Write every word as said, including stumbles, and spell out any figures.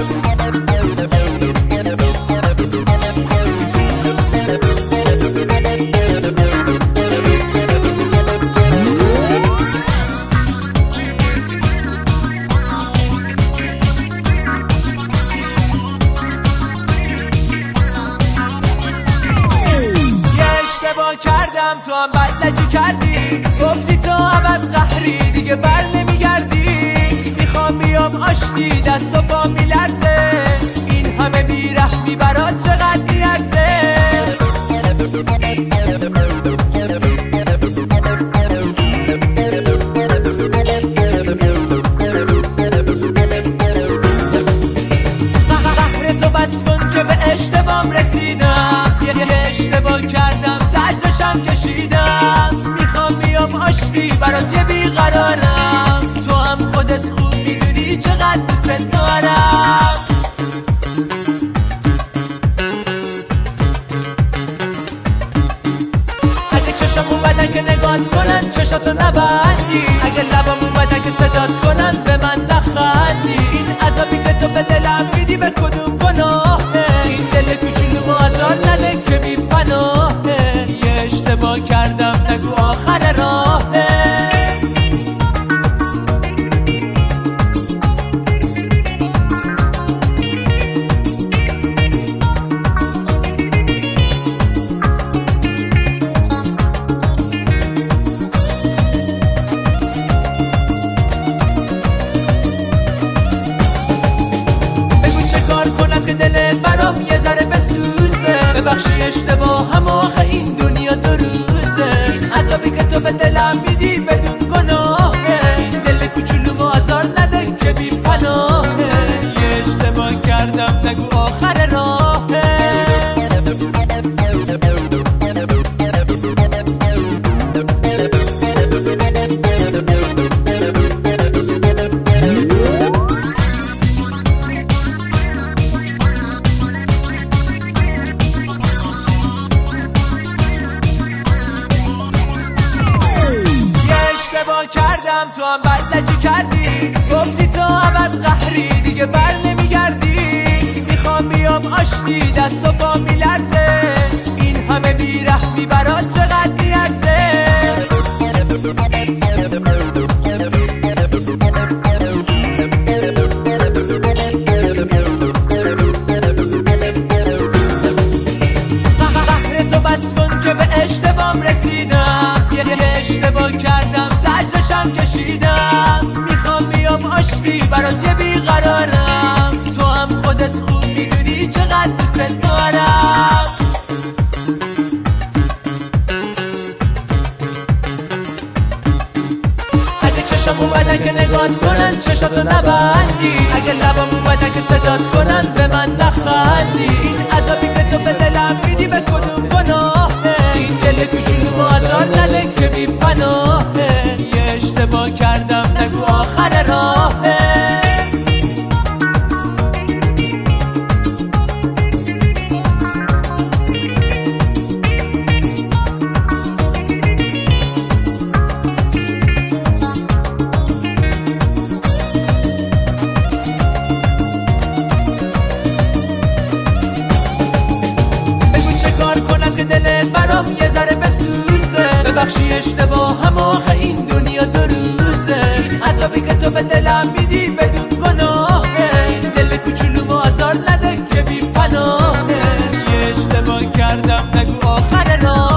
کردم تو هم بدلجی کردی، گفتی تو عوض قهری دیگه بر نمیگردی. میخوام بیام آشتی دست و پا میلرزه، این همه بیرحمی برات چقدر میارزه. قهر تو بس کن که به اشتباهم رسیدم، یه اشتباه کردم زجرشم کشیدم. میخوام بیام آشتی برات یه بیقرارم، تو هم خودت خوب میدونی چقدر دوست دارم. اگه چشم اومدن که نگات کنن چشاتو نبندی، اگه لبم اومدن که صدات کنن به من نخندی. این عذابی که تو به دلم میدی به کدوم گناهه؟ این دل کوچولو آزار نده که بی پناهه. یه اشتباه کردم نگو آخر راهه. که دلت برام یه ذره بسوزه، ببخشی اشتباهم آخه این دنیا دو روزه. این عذابی که تو به دلم میدی بدون گناهه، این دل کوچولو آزار نده که بی پناهه. یه اشتباه کردم نگو آخر راهه. کردم تو هم بدلجی کردی، گفتی تو عوض قهری دیگه بر نمیگردی. میخوام بیام آشتی دست و پا میلرزه، این همه بیرحمی برات چقدر میارزه. قهر تو بس کن که به اشتباهم رسیدم، یه اشتباه کردم زجرشم کشیدم. میخوام بیام آشتی برات یه بیقرارم، تو هم خودت خوب میدونی چقدر دوست دارم. اگه چشم اومدن که نگات کنن چشاتو نبندی، اگه لبم اومدن که صدات کنن به من نخندی. این عذابی که تو به دلم میدی به کدوم گناهه؟ این دل کوچولو آزار نده که بی پناهه. یه اشتباه کردم نگو آخر راهه. که دلت برام یه ذره بسوزه، ببخشی اشتباهم آخه این دنیا دو روزه. این عذابی که تو به دلم میدی بدون گناهه، این دل کوچولو آزار نده که بی پناهه. یه اشتباه کردم نگو آخر راه.